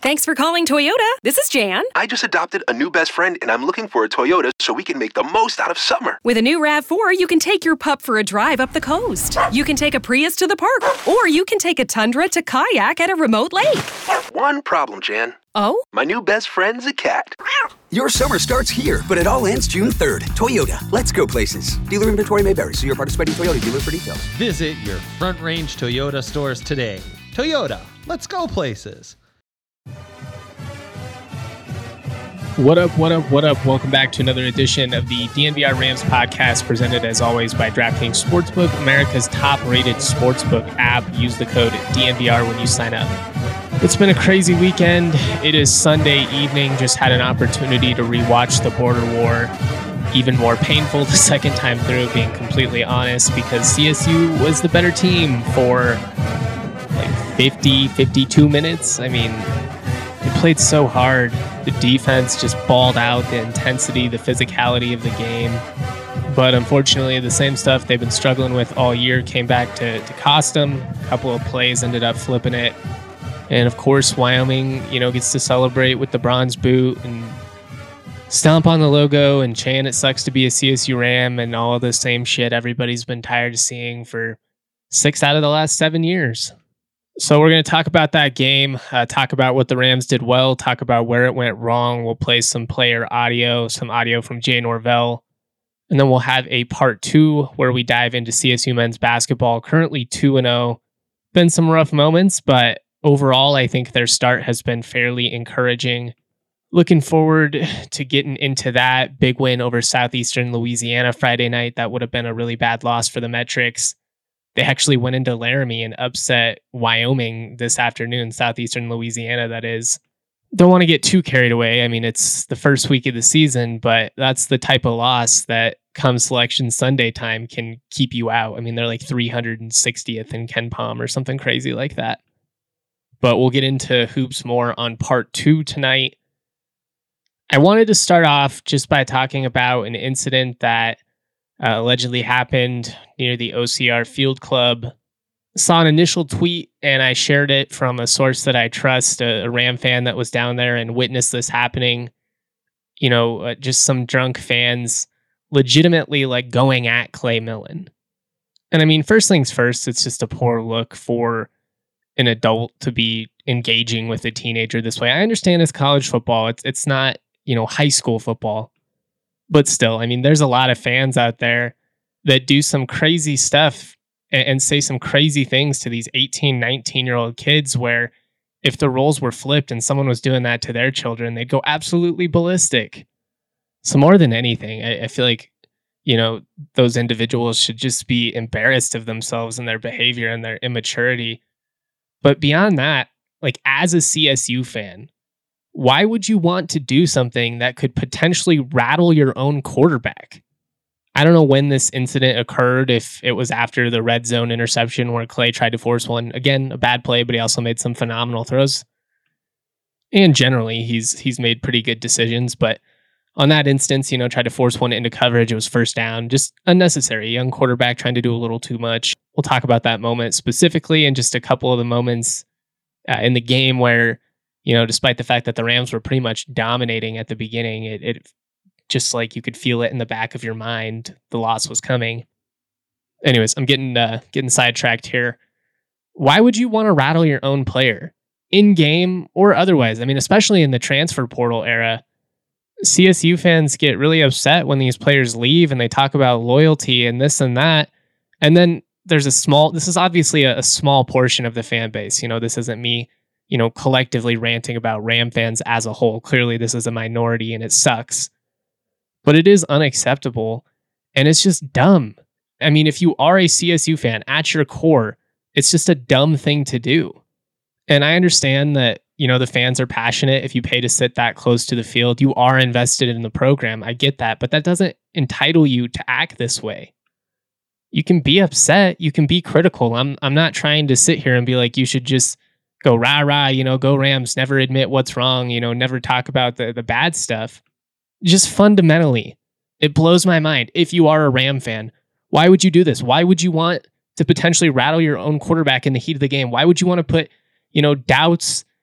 Thanks for calling Toyota. This is Jan. I just adopted a new best friend, and I'm looking for a Toyota so we can make the most out of summer. With a new RAV4, you can take your pup for a drive up the coast. You can take a Prius to the park, or you can take a Tundra to kayak at a remote lake. One problem, Jan. Oh? My new best friend's a cat. Your summer starts here, but it all ends June 3rd. Toyota, let's go places. Dealer inventory may vary. See your participating Toyota dealer for details. Visit your Front Range Toyota stores today. Toyota, let's go places. What up, what up, what up? Welcome back to another edition of the DNVR Rams podcast, presented as always by DraftKings Sportsbook, America's top-rated sportsbook app. Use the code DNVR when you sign up. It's been a crazy weekend. It is Sunday evening. Just had an opportunity to rewatch the border war. Even more painful the second time through, being completely honest, because CSU was the better team for like 52 minutes. I mean, they played so hard. The defense just balled out the intensity, the physicality of the game. But unfortunately, the same stuff they've been struggling with all year came back to cost them. A couple of plays ended up flipping it. And of course, Wyoming, gets to celebrate with the bronze boot and stomp on the logo and chant "It sucks to be a CSU Ram" and all the same shit everybody's been tired of seeing for 6 out of the last 7 years. So we're going to talk about that game, talk about what the Rams did well, talk about where it went wrong. We'll play some player audio, some audio from Jay Norvell, and then we'll have a part 2 where we dive into CSU men's basketball. Currently 2-0. Been some rough moments, but overall, I think their start has been fairly encouraging. Looking forward to getting into that. Big win over Southeastern Louisiana Friday night. That would have been a really bad loss for the Metrics. They actually went into Laramie and upset Wyoming this afternoon, Southeastern Louisiana, that is. Don't want to get too carried away. I mean, it's the first week of the season, but that's the type of loss that come Selection Sunday time can keep you out. I mean, they're like 360th in KenPom or something crazy like that. But we'll get into hoops more on part 2 tonight. I wanted to start off just by talking about an incident that allegedly happened near the OCR Field Club. Saw an initial tweet and I shared it from a source that I trust, a Ram fan that was down there and witnessed this happening. Just some drunk fans legitimately going at Clay Millen. And I mean, first things first, it's just a poor look for an adult to be engaging with a teenager this way. I understand it's college football. It's not, high school football. But still, I mean, there's a lot of fans out there that do some crazy stuff and say some crazy things to these 18, 19-year-old kids where if the roles were flipped and someone was doing that to their children, they'd go absolutely ballistic. So more than anything, I feel like, those individuals should just be embarrassed of themselves and their behavior and their immaturity. But beyond that, as a CSU fan, why would you want to do something that could potentially rattle your own quarterback? I don't know when this incident occurred, if it was after the red zone interception where Clay tried to force one. Again, a bad play, but he also made some phenomenal throws. And generally, he's made pretty good decisions. But on that instance, tried to force one into coverage. It was first down. Just unnecessary. Young quarterback trying to do a little too much. We'll talk about that moment specifically and just a couple of the moments in the game where, despite the fact that the Rams were pretty much dominating at the beginning, it just you could feel it in the back of your mind. The loss was coming. Anyways, I'm getting sidetracked here. Why would you want to rattle your own player in game or otherwise? I mean, especially in the transfer portal era, CSU fans get really upset when these players leave and they talk about loyalty and this and that. And then there's this is obviously a small portion of the fan base. This isn't me, collectively ranting about Ram fans as a whole. Clearly, this is a minority and it sucks. But it is unacceptable and it's just dumb. I mean, if you are a CSU fan at your core, it's just a dumb thing to do. And I understand that, the fans are passionate. If you pay to sit that close to the field, you are invested in the program. I get that, but that doesn't entitle you to act this way. You can be upset. You can be critical. I'm not trying to sit here and be like, you should just go rah rah, go Rams, never admit what's wrong, never talk about the bad stuff. Just fundamentally, it blows my mind. If you are a Ram fan, why would you do this? Why would you want to potentially rattle your own quarterback in the heat of the game? Why would you want to put, doubts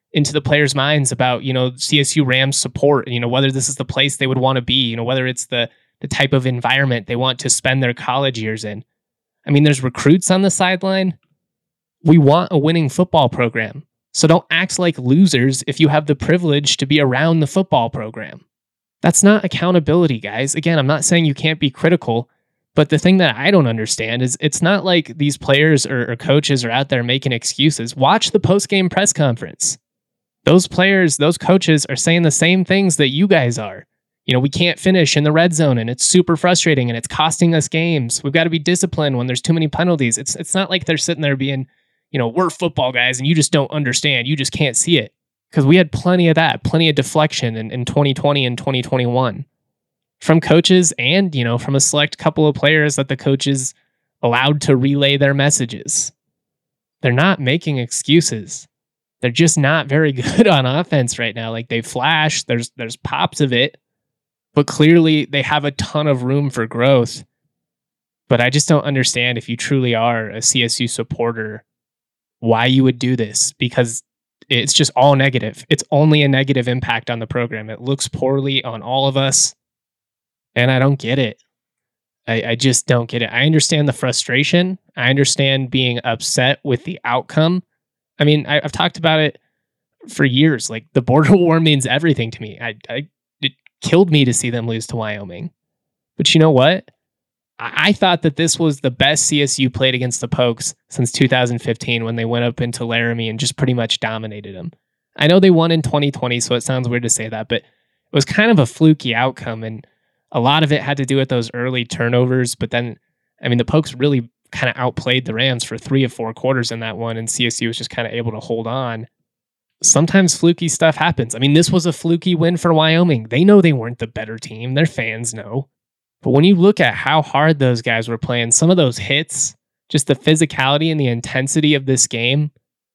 into the players' minds about, CSU Rams support, whether this is the place they would want to be, whether it's the type of environment they want to spend their college years in. I mean, there's recruits on the sideline. We want a winning football program. So don't act like losers if you have the privilege to be around the football program. That's not accountability, guys. Again, I'm not saying you can't be critical, but the thing that I don't understand is it's not like these players or coaches are out there making excuses. Watch the post-game press conference. Those players, those coaches are saying the same things that you guys are. We can't finish in the red zone and it's super frustrating and it's costing us games. We've got to be disciplined when there's too many penalties. It's not like they're sitting there being, we're football guys and you just don't understand. You just can't see it. Because we had plenty of that, plenty of deflection in 2020 and 2021 from coaches and, from a select couple of players that the coaches allowed to relay their messages. They're not making excuses. They're just not very good on offense right now. Like, they flash, there's pops of it, but clearly they have a ton of room for growth. But I just don't understand, if you truly are a CSU supporter, why you would do this, because it's just all negative. It's only a negative impact on the program. It looks poorly on all of us, and I don't get it. I just don't get it. I understand the frustration. I understand being upset with the outcome. I mean, I've talked about it for years. Like, the border war means everything to me. It killed me to see them lose to Wyoming. But you know what? I thought that this was the best CSU played against the Pokes since 2015 when they went up into Laramie and just pretty much dominated them. I know they won in 2020, so it sounds weird to say that, but it was kind of a fluky outcome, and a lot of it had to do with those early turnovers. But then, the Pokes really kind of outplayed the Rams for 3 of 4 quarters in that one, and CSU was just kind of able to hold on. Sometimes fluky stuff happens. This was a fluky win for Wyoming. They know they weren't the better team. Their fans know. But when you look at how hard those guys were playing, some of those hits, just the physicality and the intensity of this game,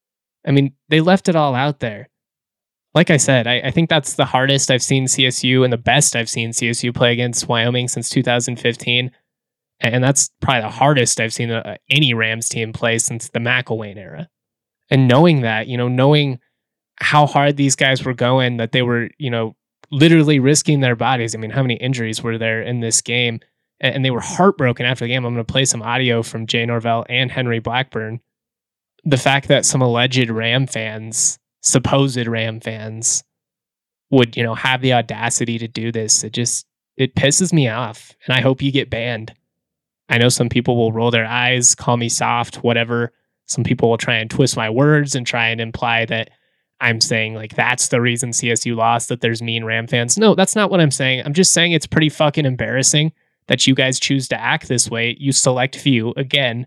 they left it all out there. Like I said, I think that's the hardest I've seen CSU and the best I've seen CSU play against Wyoming since 2015. And that's probably the hardest I've seen any Rams team play since the McElwain era. And knowing that, knowing how hard these guys were going, that they were, literally risking their bodies. How many injuries were there in this game? And they were heartbroken after the game. I'm going to play some audio from Jay Norvell and Henry Blackburn. The fact that some alleged Ram fans, supposed Ram fans, would, have the audacity to do this, it pisses me off. And I hope you get banned. I know some people will roll their eyes, call me soft, whatever. Some people will try and twist my words and try and imply that I'm saying like that's the reason CSU lost, that there's mean Ram fans. No, that's not what I'm saying. I'm just saying it's pretty fucking embarrassing that you guys choose to act this way. You select few again.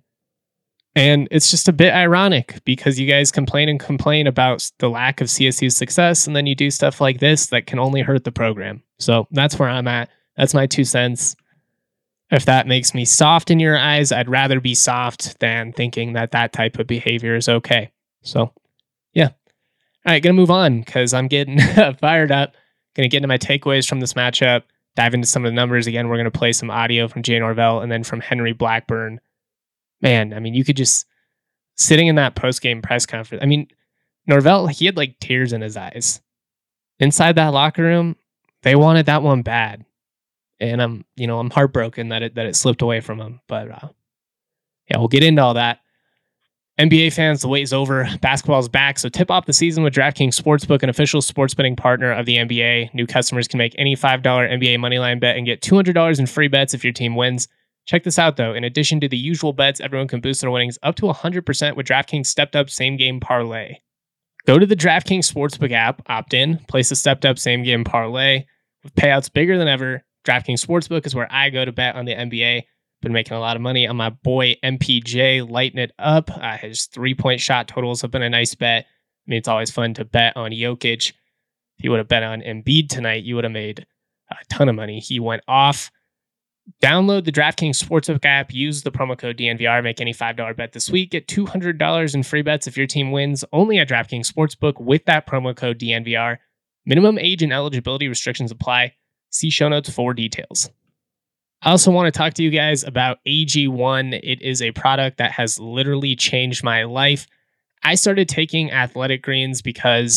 And it's just a bit ironic because you guys complain about the lack of CSU success, and then you do stuff like this that can only hurt the program. So that's where I'm at. That's my 2 cents. If that makes me soft in your eyes, I'd rather be soft than thinking that type of behavior is okay. So, yeah. All right, going to move on because I'm getting fired up. Going to get into my takeaways from this matchup, dive into some of the numbers. Again, we're going to play some audio from Jay Norvell and then from Henry Blackburn. Man, I mean, you could just, sitting in that post-game press conference, I mean, Norvell, he had like tears in his eyes. Inside that locker room, they wanted that one bad. And I'm heartbroken that it slipped away from him. But yeah, we'll get into all that. NBA fans, the wait is over. Basketball's back, so tip off the season with DraftKings Sportsbook, an official sports betting partner of the NBA. New customers can make any $5 NBA moneyline bet and get $200 in free bets if your team wins. Check this out, though. In addition to the usual bets, everyone can boost their winnings up to 100% with DraftKings stepped-up same-game parlay. Go to the DraftKings Sportsbook app, opt in, place a stepped-up same-game parlay. With payouts bigger than ever, DraftKings Sportsbook is where I go to bet on the NBA. Been making a lot of money on my boy MPJ, lighting it up. His 3-point shot totals have been a nice bet. I mean, it's always fun to bet on Jokic. If you would have bet on Embiid tonight, you would have made a ton of money. He went off. Download the DraftKings Sportsbook app. Use the promo code DNVR. Make any $5 bet this week. Get $200 in free bets if your team wins. Only at DraftKings Sportsbook with that promo code DNVR. Minimum age and eligibility restrictions apply. See show notes for details. I also want to talk to you guys about AG1. It is a product that has literally changed my life. I started taking Athletic Greens because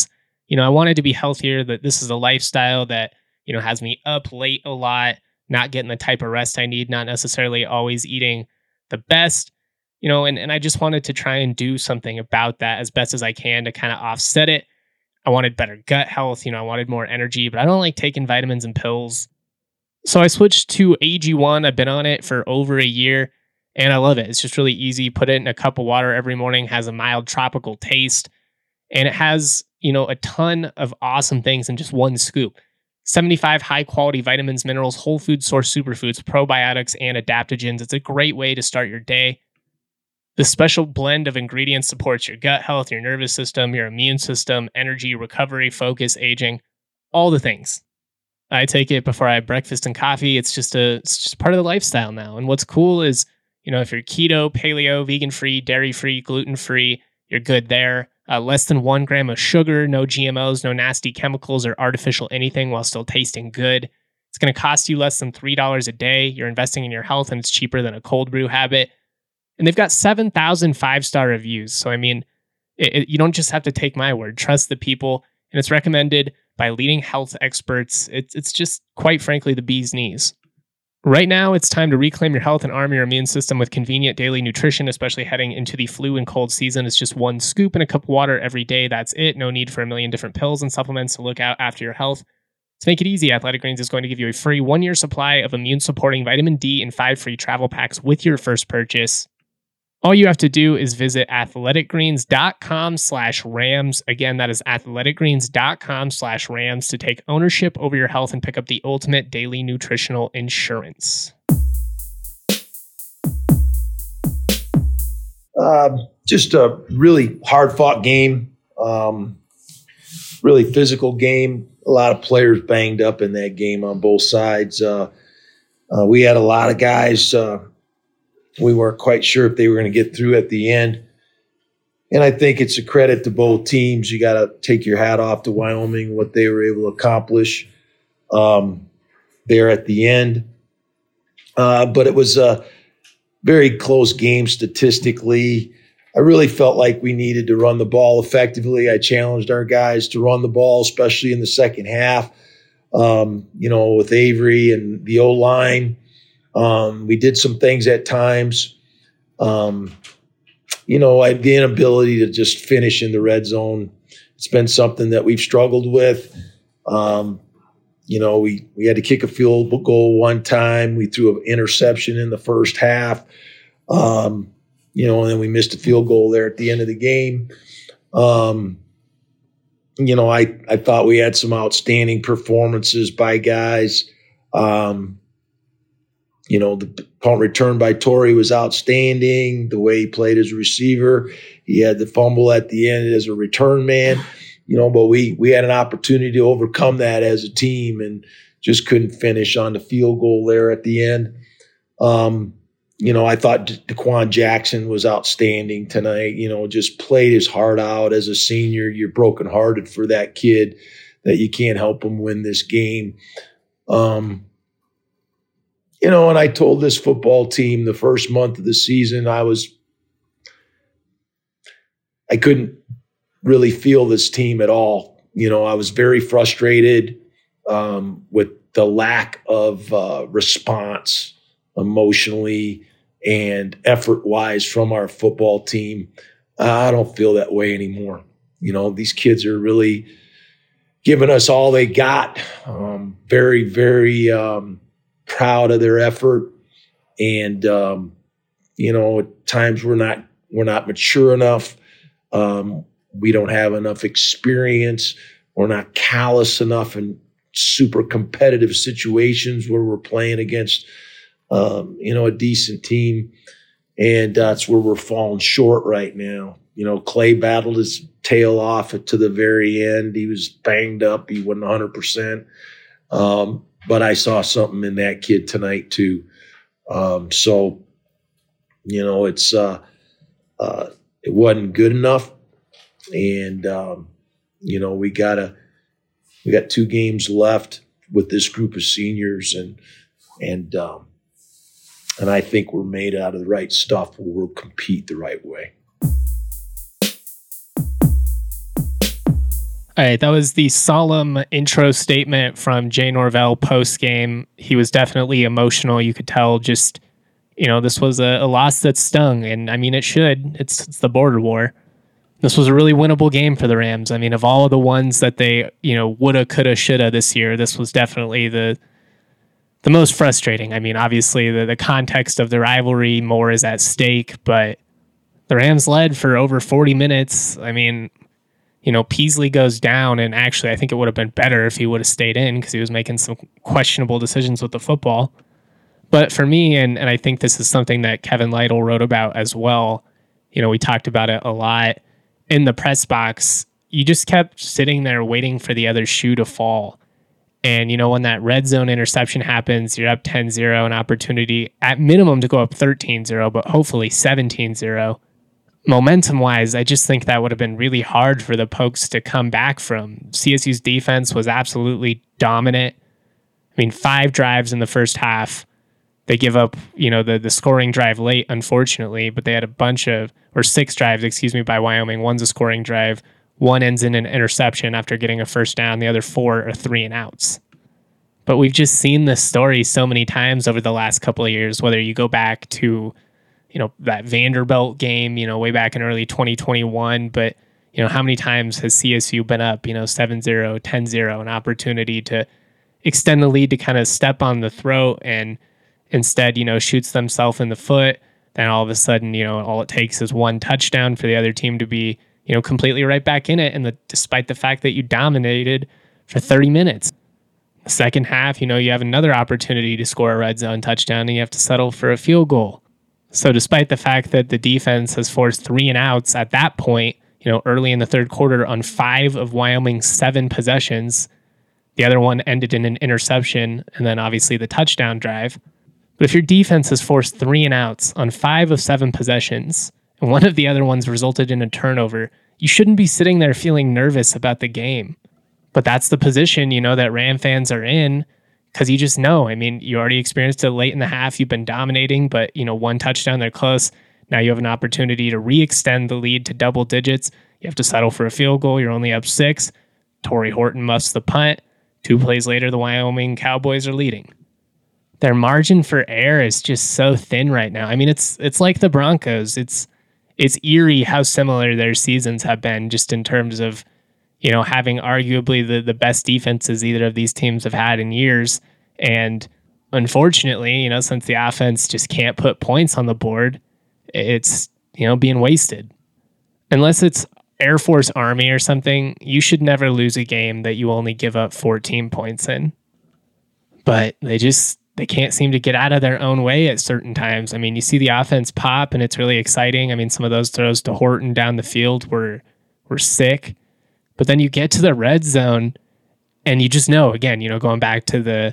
I wanted to be healthier, that this is a lifestyle that, has me up late a lot, not getting the type of rest I need, not necessarily always eating the best, and I just wanted to try and do something about that as best as I can to kind of offset it. I wanted better gut health, I wanted more energy, but I don't like taking vitamins and pills. So I switched to AG1. I've been on it for over a year and I love it. It's just really easy. Put it in a cup of water every morning, has a mild tropical taste, and it has, a ton of awesome things in just one scoop. 75 high quality vitamins, minerals, whole food source superfoods, probiotics, and adaptogens. It's a great way to start your day. The special blend of ingredients supports your gut health, your nervous system, your immune system, energy, recovery, focus, aging, all the things. I take it before I have breakfast and coffee. It's just part of the lifestyle now. And what's cool is, if you're keto, paleo, vegan-free, dairy-free, gluten-free, you're good there. Less than 1 gram of sugar, no GMOs, no nasty chemicals or artificial anything while still tasting good. It's going to cost you less than $3 a day. You're investing in your health and it's cheaper than a cold brew habit. And they've got 7,000 5-star reviews. So, you don't just have to take my word. Trust the people. And it's recommended by leading health experts. It's just, quite frankly, the bee's knees. Right now, it's time to reclaim your health and arm your immune system with convenient daily nutrition, especially heading into the flu and cold season. It's just 1 scoop in a cup of water every day. That's it. No need for a million different pills and supplements to look out after your health. To make it easy, Athletic Greens is going to give you a free 1-year supply of immune-supporting vitamin D and 5 free travel packs with your first purchase. All you have to do is visit athleticgreens.com/Rams. Again, that is athleticgreens.com/Rams to take ownership over your health and pick up the ultimate daily nutritional insurance. Just a really hard-fought game, really physical game. A lot of players banged up in that game on both sides. We had a lot of guys. We weren't quite sure if they were going to get through at the end. And I think it's a credit to both teams. You got to take your hat off to Wyoming, what they were able to accomplish there at the end. But it was a very close game statistically. I really felt like we needed to run the ball effectively. I challenged our guys to run the ball, especially in the second half, with Avery and the O-line. We did some things at times. The inability to just finish in the red zone. It's been something that we've struggled with. We had to kick a field goal one time. We threw an interception in the first half. And then we missed a field goal there at the end of the game. I thought we had some outstanding performances by guys. The punt return by Torrey was outstanding. The way he played as a receiver, he had the fumble at the end as a return man. But we had an opportunity to overcome that as a team and just couldn't finish on the field goal there at the end. I thought DeQuan Jackson was outstanding tonight. Just played his heart out as a senior. You're brokenhearted for that kid that you can't help him win this game. And I told this football team the first month of the season, I couldn't really feel this team at all. I was very frustrated with the lack of response emotionally and effort-wise from our football team. I don't feel that way anymore. These kids are really giving us all they got. Very, very proud of their effort, and at times we're not mature enough. We don't have enough experience. We're not callous enough in super competitive situations where we're playing against a decent team, and that's where we're falling short right now. Clay battled his tail off to the very end. He was banged up. He wasn't 100%. But I saw something in that kid tonight too. It's it wasn't good enough. And, we got 2 games left with this group of seniors and I think we're made out of the right stuff. We'll compete the right way. All right, that was the solemn intro statement from Jay Norvell post-game. He was definitely emotional. You could tell just, this was a loss that stung. And I mean, it should. It's the border war. This was a really winnable game for the Rams. I mean, of all of the ones that they, woulda, coulda, shoulda this year, this was definitely the most frustrating. I mean, obviously the context of the rivalry more is at stake, but the Rams led for over 40 minutes. I mean, Peasley goes down, and actually I think it would have been better if he would have stayed in because he was making some questionable decisions with the football. But for me, and I think this is something that Kevin Lytle wrote about as well, we talked about it a lot in the press box. You just kept sitting there waiting for the other shoe to fall. And, when that red zone interception happens, you're up 10-0, an opportunity at minimum to go up 13-0, but hopefully 17-0. Momentum-wise, I just think that would have been really hard for the Pokes to come back from. CSU's defense was absolutely dominant. I mean, 5 drives in the first half. They give up, the scoring drive late, unfortunately, but they had 6 drives, by Wyoming. One's a scoring drive. One ends in an interception after getting a first down. The other 4 are 3 and outs. But we've just seen this story so many times over the last couple of years, whether you go back to, that Vanderbilt game, way back in early 2021. But, how many times has CSU been up, 7-0, 10-0, an opportunity to extend the lead to kind of step on the throat and instead, shoots themselves in the foot. Then all of a sudden, all it takes is one touchdown for the other team to be, completely right back in it. And despite the fact that you dominated for 30 minutes, the second half, you have another opportunity to score a red zone touchdown and you have to settle for a field goal. So despite the fact that the defense has forced 3 and outs at that point, early in the third quarter on 5 of Wyoming's 7 possessions, the other one ended in an interception and then obviously the touchdown drive. But if your defense has forced 3 and outs on 5 of 7 possessions, and one of the other ones resulted in a turnover, you shouldn't be sitting there feeling nervous about the game. But that's the position, that Ram fans are in, because you just know. I mean, you already experienced it late in the half. You've been dominating, but, 1 touchdown, they're close. Now you have an opportunity to re-extend the lead to double digits. You have to settle for a field goal. You're only up 6. Torrey Horton muffs the punt. 2 plays later, the Wyoming Cowboys are leading. Their margin for error is just so thin right now. I mean, it's like the Broncos. It's eerie how similar their seasons have been just in terms of, having arguably the best defenses either of these teams have had in years. And unfortunately, since the offense just can't put points on the board, it's, being wasted. Unless it's Air Force Army or something, you should never lose a game that you only give up 14 points in. But they can't seem to get out of their own way at certain times. I mean, you see the offense pop and it's really exciting. I mean, some of those throws to Horton down the field were sick. But then you get to the red zone and you just know, again, going back to the,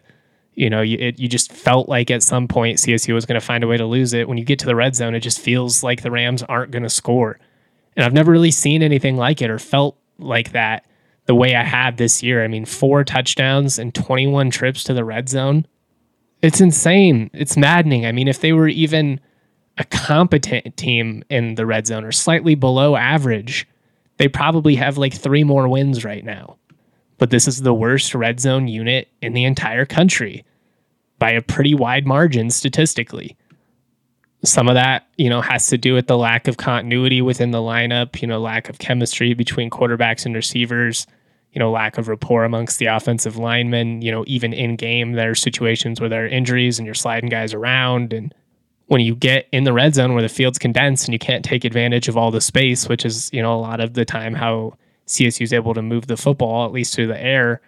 you just felt like at some point CSU was going to find a way to lose it. When you get to the red zone, it just feels like the Rams aren't going to score. And I've never really seen anything like it or felt like that the way I have this year. I mean, 4 touchdowns and 21 trips to the red zone. It's insane. It's maddening. I mean, if they were even a competent team in the red zone or slightly below average, they probably have like 3 more wins right now. But this is the worst red zone unit in the entire country by a pretty wide margin statistically. Some of that, has to do with the lack of continuity within the lineup, lack of chemistry between quarterbacks and receivers, lack of rapport amongst the offensive linemen. Even in game, there are situations where there are injuries and you're sliding guys around. And when you get in the red zone where the field's condensed and you can't take advantage of all the space, which is, a lot of the time how CSU is able to move the football, at least through the air,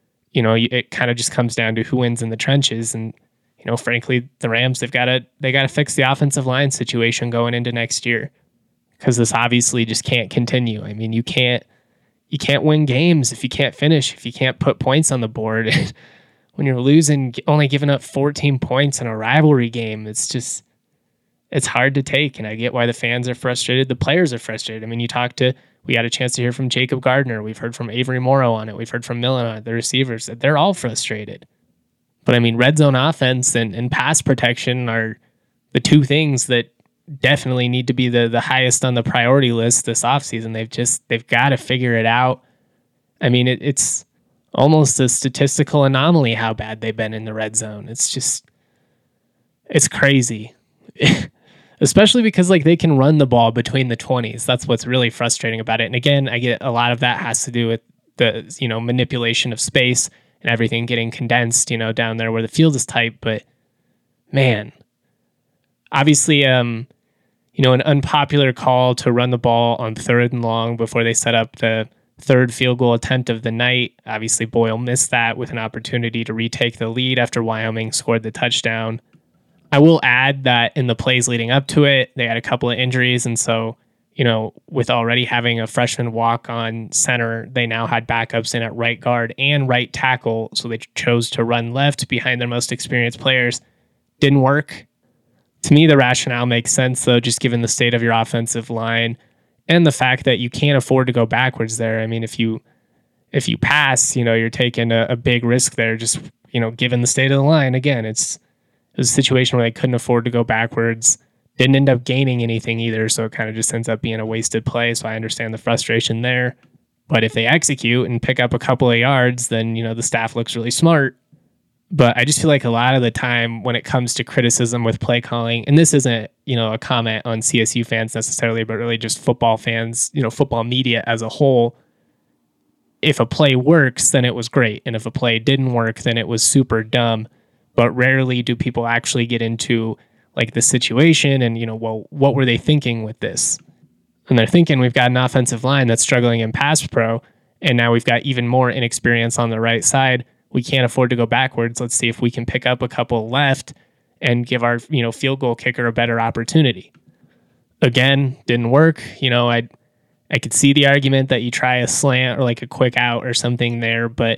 it kind of just comes down to who wins in the trenches. And, frankly, the Rams, they got to fix the offensive line situation going into next year because this obviously just can't continue. I mean, you can't win games if you can't finish, if you can't put points on the board. When you're losing, only giving up 14 points in a rivalry game, it's hard to take. And I get why the fans are frustrated. The players are frustrated. I mean, we had a chance to hear from Jacob Gardner. We've heard from Avery Morrow on it. We've heard from Millen on it, the receivers. They're all frustrated. But I mean, red zone offense and pass protection are the 2 things that definitely need to be the highest on the priority list this offseason. They've got to figure it out. I mean, it's almost a statistical anomaly how bad they've been in the red zone. It's crazy. Especially because like they can run the ball between the 20s. That's what's really frustrating about it. And again, I get a lot of that has to do with the, manipulation of space and everything getting condensed, down there where the field is tight. But man, obviously, an unpopular call to run the ball on 3rd and long before they set up the 3rd field goal attempt of the night. Obviously, Boyle missed that with an opportunity to retake the lead after Wyoming scored the touchdown. I will add that in the plays leading up to it, they had a couple of injuries. And so, with already having a freshman walk on center, they now had backups in at right guard and right tackle. So they chose to run left behind their most experienced players. Didn't work. To me, the rationale makes sense, though, just given the state of your offensive line and the fact that you can't afford to go backwards there. I mean, if you pass, you're taking a big risk there, just, given the state of the line. Again, it was a situation where they couldn't afford to go backwards, didn't end up gaining anything either, so it kind of just ends up being a wasted play, so I understand the frustration there. But if they execute and pick up a couple of yards, then, the staff looks really smart. But I just feel like a lot of the time when it comes to criticism with play calling, and this isn't, a comment on CSU fans necessarily, but really just football fans, football media as a whole, if a play works, then it was great. And if a play didn't work, then it was super dumb. But rarely do people actually get into like the situation and, well, what were they thinking with this? And they're thinking we've got an offensive line that's struggling in pass pro, and now we've got even more inexperience on the right side. We can't afford to go backwards. Let's see if we can pick up a couple left and give our, field goal kicker a better opportunity. Again, didn't work. I could see the argument that you try a slant or like a quick out or something there, but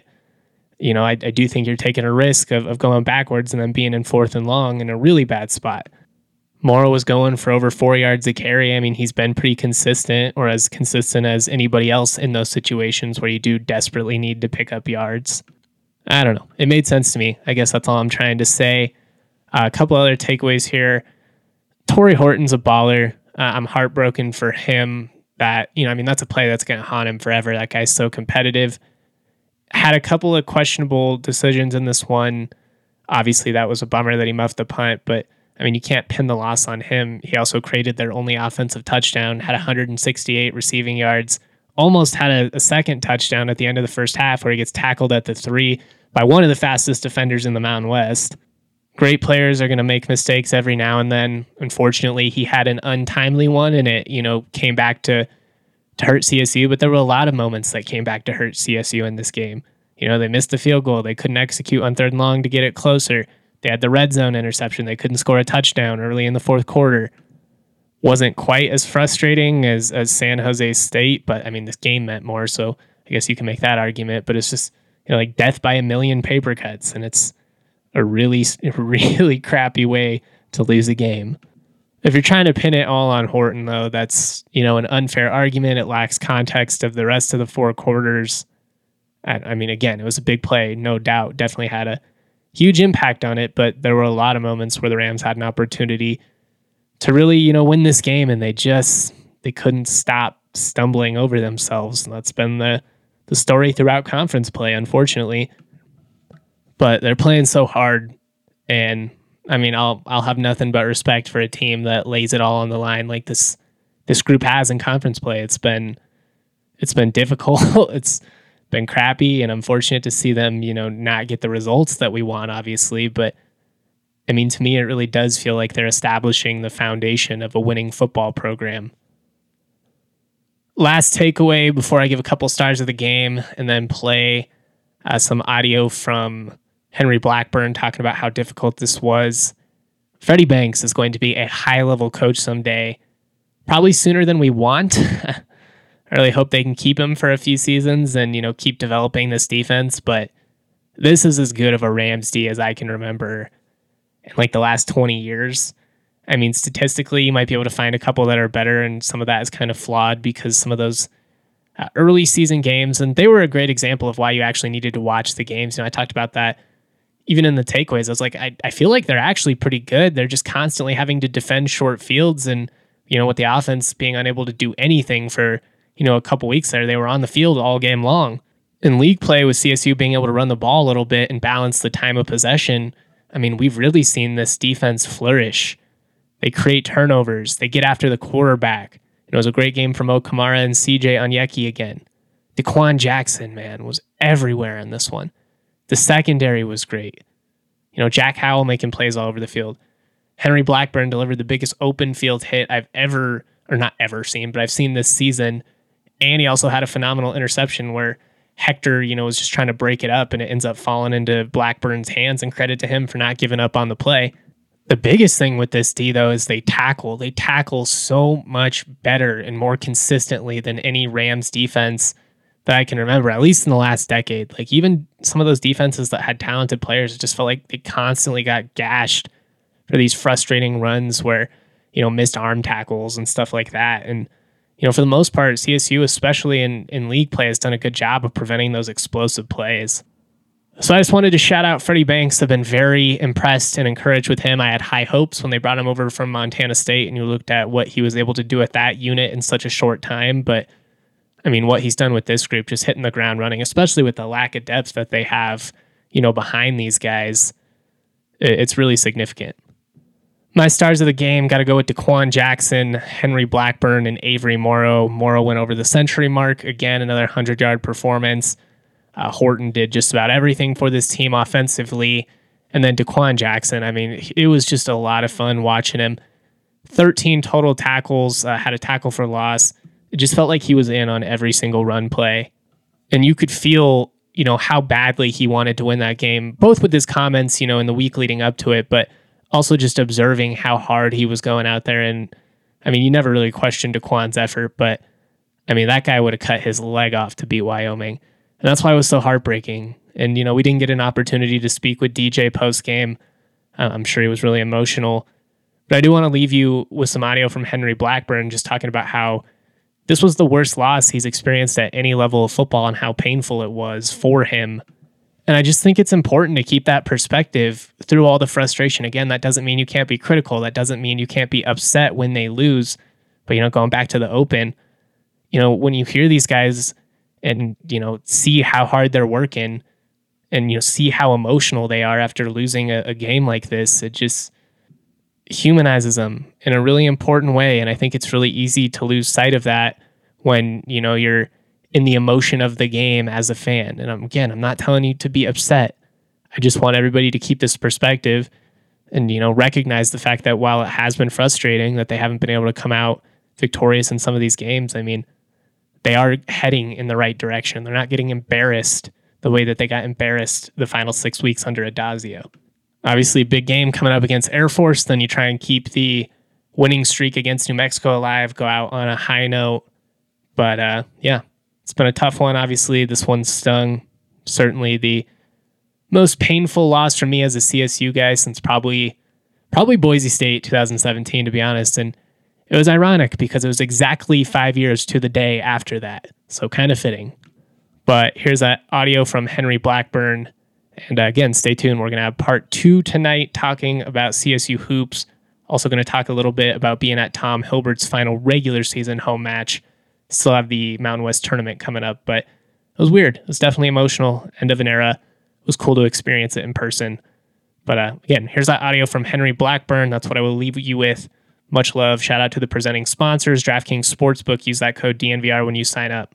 I do think you're taking a risk of going backwards and then being in 4th and long in a really bad spot. Morrow was going for over 4 yards a carry. I mean, he's been pretty consistent, or as consistent as anybody else in those situations where you do desperately need to pick up yards. I don't know. It made sense to me. I guess that's all I'm trying to say. A couple other takeaways here. Torrey Horton's a baller. I'm heartbroken for him that, that's a play that's going to haunt him forever. That guy's so competitive. Had a couple of questionable decisions in this one. Obviously, that was a bummer that he muffed the punt, but you can't pin the loss on him. He also created their only offensive touchdown, had 168 receiving yards, almost had a second touchdown at the end of the first half where he gets tackled at the 3 by one of the fastest defenders in the Mountain West. Great players are going to make mistakes every now and then. Unfortunately, he had an untimely one, and it, came back to hurt CSU, but there were a lot of moments that came back to hurt CSU in this game. They missed the field goal. They couldn't execute on 3rd and long to get it closer. They had the red zone interception. They couldn't score a touchdown early in the 4th quarter. Wasn't quite as frustrating as San Jose State, but this game meant more, so I guess you can make that argument, but it's just, like death by a million paper cuts, and it's a really, really crappy way to lose a game. If you're trying to pin it all on Horton, though, that's, an unfair argument. It lacks context of the rest of the 4 quarters. Again, it was a big play, no doubt. Definitely had a huge impact on it, but there were a lot of moments where the Rams had an opportunity to really, win this game, and they couldn't stop stumbling over themselves. And that's been the story throughout conference play, unfortunately. But they're playing so hard, and I'll have nothing but respect for a team that lays it all on the line like this group has in conference play. It's been difficult. It's been crappy, and I'm fortunate to see them, not get the results that we want, obviously. But to me, it really does feel like they're establishing the foundation of a winning football program. Last takeaway before I give a couple stars of the game and then play some audio from Henry Blackburn talking about how difficult this was. Freddie Banks is going to be a high-level coach someday, probably sooner than we want. I really hope they can keep him for a few seasons and, keep developing this defense, but this is as good of a Rams D as I can remember in like the last 20 years. Statistically, you might be able to find a couple that are better, and some of that is kind of flawed because some of those early season games, and they were a great example of why you actually needed to watch the games. I talked about that even in the takeaways. I was like, I feel like they're actually pretty good. They're just constantly having to defend short fields, and, with the offense being unable to do anything for, a couple weeks there, they were on the field all game long. In league play with CSU being able to run the ball a little bit and balance the time of possession, I mean, we've really seen this defense flourish. They create turnovers. They get after the quarterback. It was a great game from Mo Kamara and CJ Onyeki again. DeQuan Jackson, man, was everywhere in this one. The secondary was great. Jack Howell making plays all over the field. Henry Blackburn delivered the biggest open field hit I've I've seen this season. And he also had a phenomenal interception where Hector, was just trying to break it up and it ends up falling into Blackburn's hands, and credit to him for not giving up on the play. The biggest thing with this D, though, is they tackle. They tackle so much better and more consistently than any Rams defense that I can remember, at least in the last decade. Like, even some of those defenses that had talented players, it just felt like they constantly got gashed for these frustrating runs where, missed arm tackles and stuff like that. And for the most part, CSU, especially in league play, has done a good job of preventing those explosive plays. So I just wanted to shout out Freddie Banks. I've been very impressed and encouraged with him. I had high hopes when they brought him over from Montana State, and you looked at what he was able to do with that unit in such a short time. But, I mean, what he's done with this group, just hitting the ground running, especially with the lack of depth that they have, behind these guys, it's really significant. My stars of the game got to go with DeQuan Jackson, Henry Blackburn, and Avery Morrow. Morrow went over the century mark. Again, another 100-yard performance. Horton did just about everything for this team offensively. And then DeQuan Jackson, I mean, it was just a lot of fun watching him. 13 total tackles, had a tackle for loss. It just felt like he was in on every single run play. And you could feel, how badly he wanted to win that game, both with his comments, in the week leading up to it, but also just observing how hard he was going out there. And I mean, you never really questioned DeQuan's effort, but I mean, that guy would have cut his leg off to beat Wyoming. And that's why it was so heartbreaking. And, we didn't get an opportunity to speak with DJ post-game. I'm sure he was really emotional. But I do want to leave you with some audio from Henry Blackburn, just talking about how this was the worst loss he's experienced at any level of football and how painful it was for him. And I just think it's important to keep that perspective through all the frustration. Again, that doesn't mean you can't be critical. That doesn't mean you can't be upset when they lose. But, going back to the Open, when you hear these guys and, see how hard they're working and, see how emotional they are after losing a game like this, it just humanizes them in a really important way. And I think it's really easy to lose sight of that when, you're in the emotion of the game as a fan. And I'm not telling you to be upset. I just want everybody to keep this perspective and, recognize the fact that while it has been frustrating that they haven't been able to come out victorious in some of these games, I mean, they are heading in the right direction. They're not getting embarrassed the way that they got embarrassed the final 6 weeks under Adazio. Obviously, big game coming up against Air Force. Then you try and keep the winning streak against New Mexico alive, go out on a high note. But yeah, it's been a tough one. Obviously, this one stung. Certainly the most painful loss for me as a CSU guy since probably Boise State 2017, to be honest. And it was ironic because it was exactly 5 years to the day after that. So kind of fitting. But here's that audio from Henry Blackburn. And again, stay tuned. We're going to have part 2 tonight talking about CSU hoops. Also going to talk a little bit about being at Tom Hilbert's final regular season home match. Still have the Mountain West tournament coming up, but it was weird. It was definitely emotional. End of an era. It was cool to experience it in person. But again, here's that audio from Henry Blackburn. That's what I will leave you with. Much love. Shout out to the presenting sponsors, DraftKings Sportsbook. Use that code DNVR when you sign up.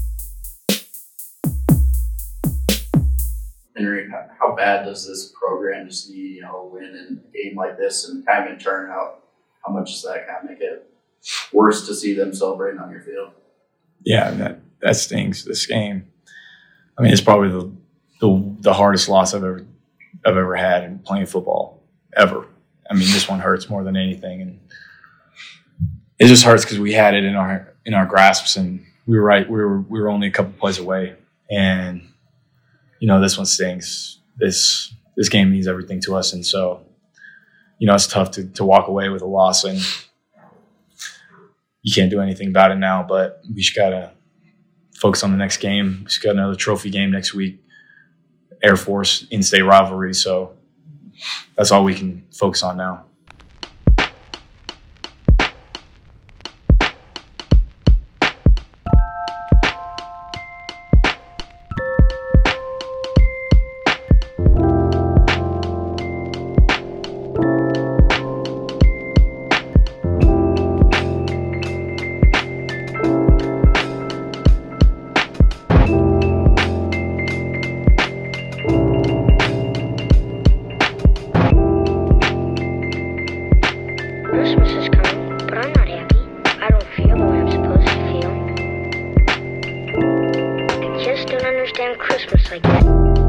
Henry, how bad does this program just need, win in a game like this and kind of in turn how much does that kind of make it worse to see them celebrating on your field? Yeah, that stings. This game, I mean, it's probably the hardest loss I've ever had in playing football ever. I mean, this one hurts more than anything, and it just hurts because we had it in our grasps, and we were right. We were only a couple plays away, and this one stings. This game means everything to us, and so it's tough to walk away with a loss, and you can't do anything about it now. But we just gotta focus on the next game. We just got another trophy game next week, Air Force in-state rivalry, so that's all we can focus on now. for